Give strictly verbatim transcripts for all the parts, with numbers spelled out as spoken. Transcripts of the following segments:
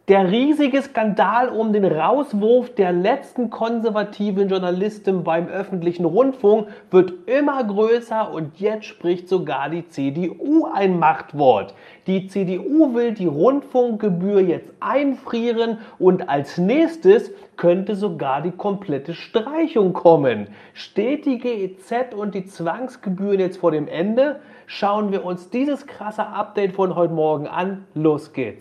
Der riesige Skandal um den Rauswurf der letzten konservativen Journalistin beim öffentlichen Rundfunk wird immer größer und jetzt spricht sogar die C D U ein Machtwort. Die C D U will die Rundfunkgebühr jetzt einfrieren und als nächstes könnte sogar die komplette Streichung kommen. Steht die G E Z und die Zwangsgebühren jetzt vor dem Ende? Schauen wir uns dieses krasse Update von heute Morgen an. Los geht's!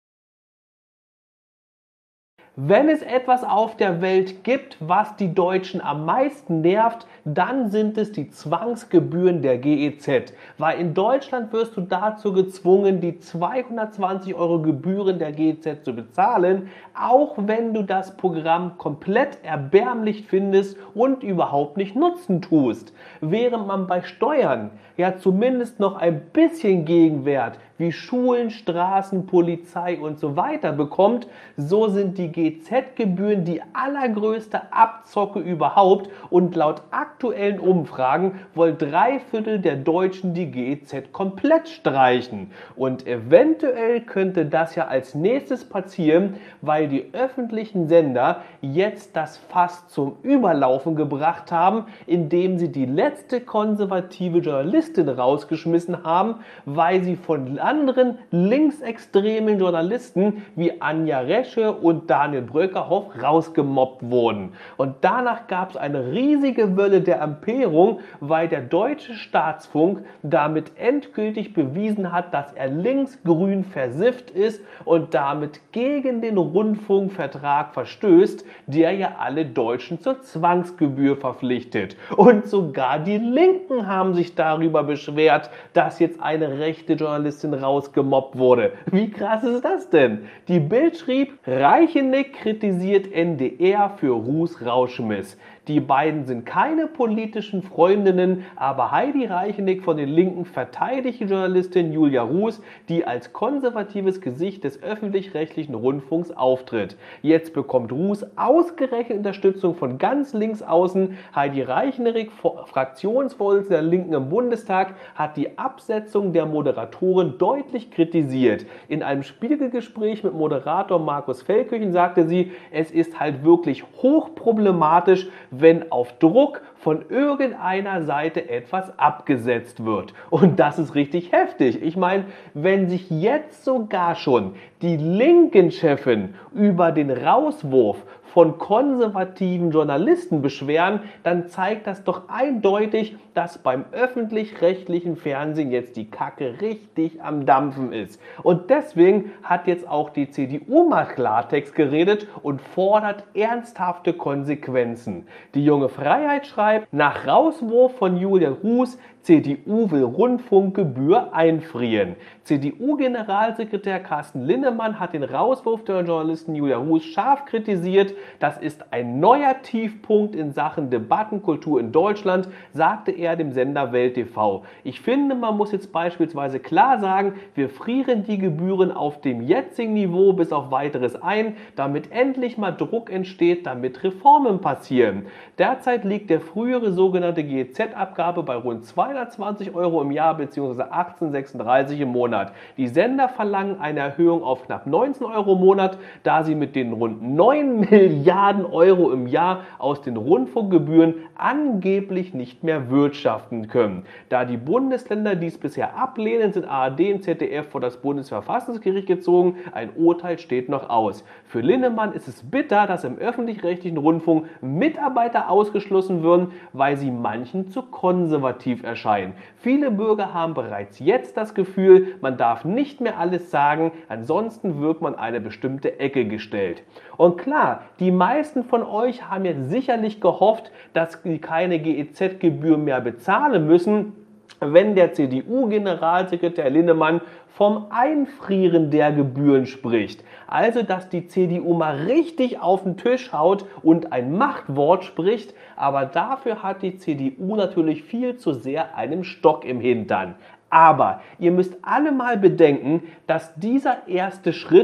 Wenn es etwas auf der Welt gibt, was die Deutschen am meisten nervt, dann sind es die Zwangsgebühren der G E Z. Weil in Deutschland wirst du dazu gezwungen, die zweihundertzwanzig Euro Gebühren der G E Z zu bezahlen, auch wenn du das Programm komplett erbärmlich findest und überhaupt nicht nutzen tust. Während man bei Steuern ja zumindest noch ein bisschen Gegenwert wie Schulen, Straßen, Polizei und so weiter bekommt, so sind die G E Z-Gebühren die allergrößte Abzocke überhaupt und laut aktuellen Umfragen wollen drei Viertel der Deutschen die G E Z komplett streichen. Und eventuell könnte das ja als nächstes passieren, weil die öffentlichen Sender jetzt das Fass zum Überlaufen gebracht haben, indem sie die letzte konservative Journalistin rausgeschmissen haben, weil sie von anderen linksextremen Journalisten wie Anja Resche und Daniel Bröckerhoff rausgemobbt wurden. Und danach gab es eine riesige Welle der Empörung, weil der deutsche Staatsfunk damit endgültig bewiesen hat, dass er linksgrün versifft ist und damit gegen den Rundfunkvertrag verstößt, der ja alle Deutschen zur Zwangsgebühr verpflichtet. Und sogar die Linken haben sich darüber beschwert, dass jetzt eine rechte Journalistin rausgemobbt wurde. Wie krass ist das denn? Die Bild schrieb, Reichenick kritisiert N D R für Ruß Rauschmiss. Die beiden sind keine politischen Freundinnen, aber Heidi Reichenick von den Linken verteidigt die Journalistin Julia Ruß, die als konservatives Gesicht des öffentlich-rechtlichen Rundfunks auftritt. Jetzt bekommt Ruß ausgerechnet Unterstützung von ganz links außen. Heidi Reichenick, Fraktionsvorsitzende der Linken im Bundestag, hat die Absetzung der Moderatorin deutlich kritisiert. In einem Spiegelgespräch mit Moderator Markus Feldkirchen sagte sie, es ist halt wirklich hochproblematisch, wenn auf Druck von irgendeiner Seite etwas abgesetzt wird. Und das ist richtig heftig. Ich meine, wenn sich jetzt sogar schon die linken Chefin über den Rauswurf von konservativen Journalisten beschweren, dann zeigt das doch eindeutig, dass beim öffentlich-rechtlichen Fernsehen jetzt die Kacke richtig am Dampfen ist. Und deswegen hat jetzt auch die C D U mal Klartext geredet und fordert ernsthafte Konsequenzen. Die Junge Freiheit schreibt, nach Rauswurf von Julia Ruß, C D U will Rundfunkgebühr einfrieren. C D U-Generalsekretär Carsten Linnemann hat den Rauswurf der Journalistin Julia Ruß scharf kritisiert. Das ist ein neuer Tiefpunkt in Sachen Debattenkultur in Deutschland, sagte er dem Sender Welt T V. Ich finde, man muss jetzt beispielsweise klar sagen, wir frieren die Gebühren auf dem jetzigen Niveau bis auf weiteres ein, damit endlich mal Druck entsteht, damit Reformen passieren. Derzeit liegt der frühere sogenannte G E Z-Abgabe bei rund zweihundertzwanzig Euro im Jahr bzw. achtzehnhundertsechsunddreißig im Monat. Die Sender verlangen eine Erhöhung auf knapp neunzehn Euro im Monat, da sie mit den rund neun Milliarden Euro im Jahr aus den Rundfunkgebühren angeblich nicht mehr wirtschaften können. Da die Bundesländer dies bisher ablehnen, sind A R D und Z D F vor das Bundesverfassungsgericht gezogen. Ein Urteil steht noch aus. Für Linnemann ist es bitter, dass im öffentlich-rechtlichen Rundfunk Mitarbeiter ausgeschlossen würden, weil sie manchen zu konservativ erscheinen. Viele Bürger haben bereits jetzt das Gefühl, man darf nicht mehr alles sagen, ansonsten wird man eine bestimmte Ecke gestellt. Und klar, die meisten von euch haben jetzt sicherlich gehofft, dass sie keine G E Z-Gebühr mehr bezahlen müssen, wenn der C D U-Generalsekretär Linnemann vom Einfrieren der Gebühren spricht. Also, dass die C D U mal richtig auf den Tisch haut und ein Machtwort spricht, aber dafür hat die C D U natürlich viel zu sehr einen Stock im Hintern. Aber ihr müsst alle mal bedenken, dass dieser erste Schritt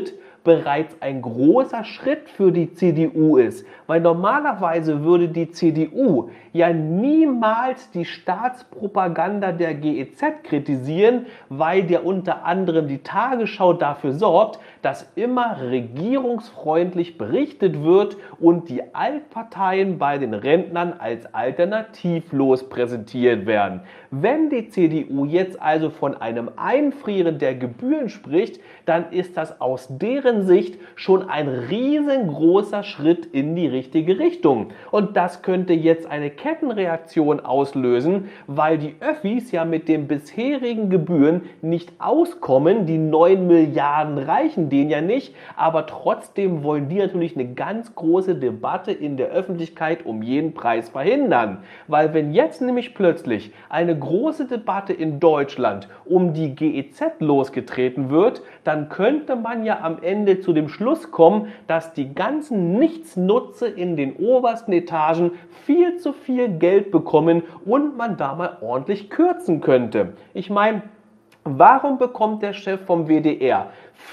bereits ein großer Schritt für die C D U ist. Weil normalerweise würde die C D U ja niemals die Staatspropaganda der G E Z kritisieren, weil ja unter anderem die Tagesschau dafür sorgt, dass immer regierungsfreundlich berichtet wird und die Altparteien bei den Rentnern als alternativlos präsentiert werden. Wenn die C D U jetzt also von einem Einfrieren der Gebühren spricht, dann ist das aus deren Sicht schon ein riesengroßer Schritt in die richtige Richtung. Und das könnte jetzt eine Kettenreaktion auslösen, weil die Öffis ja mit den bisherigen Gebühren nicht auskommen. Die neun Milliarden reichen denen ja nicht, aber trotzdem wollen die natürlich eine ganz große Debatte in der Öffentlichkeit um jeden Preis verhindern. Weil wenn jetzt nämlich plötzlich eine große Debatte in Deutschland um die G E Z losgetreten wird, dann könnte man ja am Ende zu dem Schluss kommen, dass die ganzen Nichtsnutze in den obersten Etagen viel zu viel Geld bekommen und man da mal ordentlich kürzen könnte. Ich meine, warum bekommt der Chef vom W D R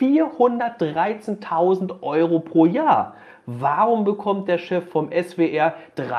vierhundertdreizehntausend Euro pro Jahr? Warum bekommt der Chef vom S W R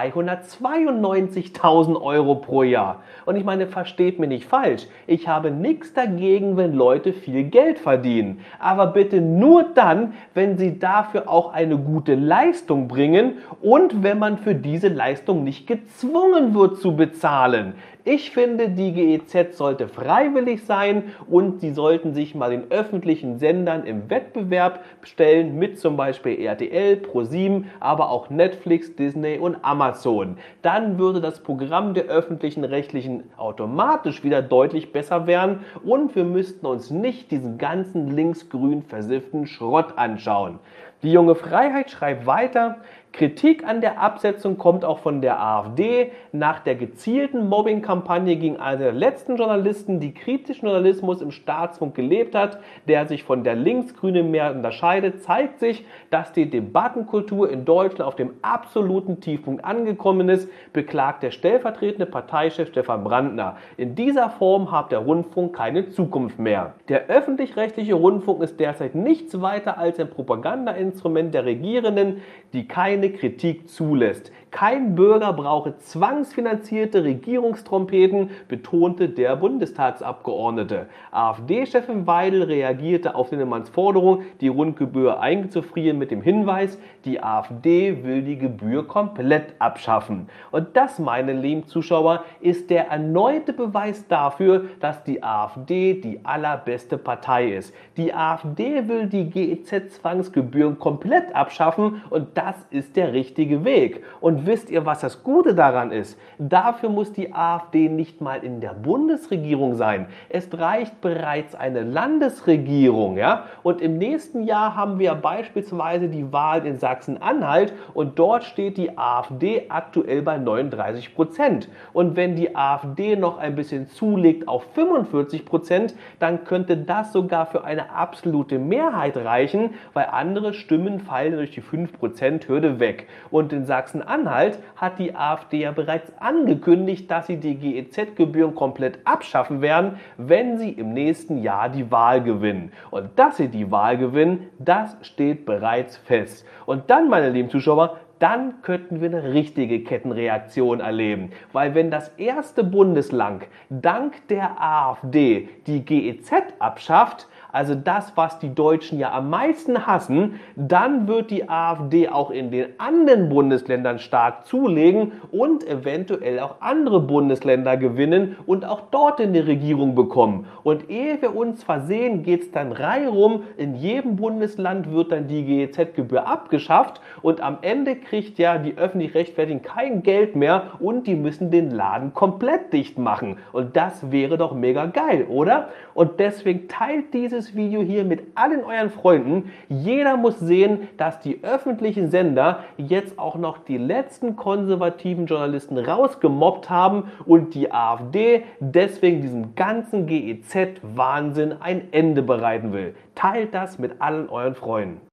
dreihundertzweiundneunzigtausend Euro pro Jahr? Und ich meine, versteht mich nicht falsch, ich habe nichts dagegen, wenn Leute viel Geld verdienen. Aber bitte nur dann, wenn sie dafür auch eine gute Leistung bringen und wenn man für diese Leistung nicht gezwungen wird zu bezahlen. Ich finde, die G E Z sollte freiwillig sein und sie sollten sich mal den öffentlichen Sendern im Wettbewerb stellen mit zum Beispiel R T L, ProSieben, aber auch Netflix, Disney und Amazon. Dann würde das Programm der öffentlichen Rechtlichen automatisch wieder deutlich besser werden und wir müssten uns nicht diesen ganzen linksgrün versifften Schrott anschauen. Die junge Freiheit schreibt weiter: Kritik an der Absetzung kommt auch von der AfD. Nach der gezielten Mobbing-Kampagne gegen einen der letzten Journalisten, die kritischen Journalismus im Staatsfunk gelebt hat, der sich von der linksgrünen Mehrheit unterscheidet, zeigt sich, dass die Debattenkultur in Deutschland auf dem absoluten Tiefpunkt angekommen ist, beklagt der stellvertretende Parteichef Stefan Brandner. In dieser Form hat der Rundfunk keine Zukunft mehr. Der öffentlich-rechtliche Rundfunk ist derzeit nichts weiter als ein Propagandainstrument der Regierenden, die keine Kritik zulässt. Kein Bürger brauche zwangsfinanzierte Regierungstrompeten, betonte der Bundestagsabgeordnete. AfD-Chefin Weidel reagierte auf Linnemanns Forderung, die Grundgebühr einzufrieren, mit dem Hinweis, die AfD will die Gebühr komplett abschaffen. Und das, meine lieben Zuschauer, ist der erneute Beweis dafür, dass die AfD die allerbeste Partei ist. Die AfD will die G E Z-Zwangsgebühren komplett abschaffen und das ist der richtige Weg. Und wisst ihr, was das Gute daran ist? Dafür muss die AfD nicht mal in der Bundesregierung sein. Es reicht bereits eine Landesregierung, ja? Und im nächsten Jahr haben wir beispielsweise die Wahl in Sachsen-Anhalt und dort steht die AfD aktuell bei neununddreißig Prozent. Und wenn die AfD noch ein bisschen zulegt auf fünfundvierzig Prozent, dann könnte das sogar für eine absolute Mehrheit reichen, weil andere Stimmen fallen durch die fünf Prozent Hürde weg. Und in Sachsen-Anhalt hat die AfD ja bereits angekündigt, dass sie die G E Z-Gebühren komplett abschaffen werden, wenn sie im nächsten Jahr die Wahl gewinnen. Und dass sie die Wahl gewinnen, das steht bereits fest. Und dann, meine lieben Zuschauer, dann könnten wir eine richtige Kettenreaktion erleben. Weil wenn das erste Bundesland dank der AfD die G E Z abschafft, also das, was die Deutschen ja am meisten hassen, dann wird die AfD auch in den anderen Bundesländern stark zulegen und eventuell auch andere Bundesländer gewinnen und auch dort in die Regierung bekommen. Und ehe wir uns versehen, geht es dann reihum, in jedem Bundesland wird dann die G E Z-Gebühr abgeschafft und am Ende kriegt ja die Öffentlich-Rechtfertigen kein Geld mehr und die müssen den Laden komplett dicht machen. Und das wäre doch mega geil, oder? Und deswegen teilt dieses Video hier mit allen euren Freunden. Jeder muss sehen, dass die öffentlichen Sender jetzt auch noch die letzten konservativen Journalisten rausgemobbt haben und die AfD deswegen diesem ganzen G E Z-Wahnsinn ein Ende bereiten will. Teilt das mit allen euren Freunden.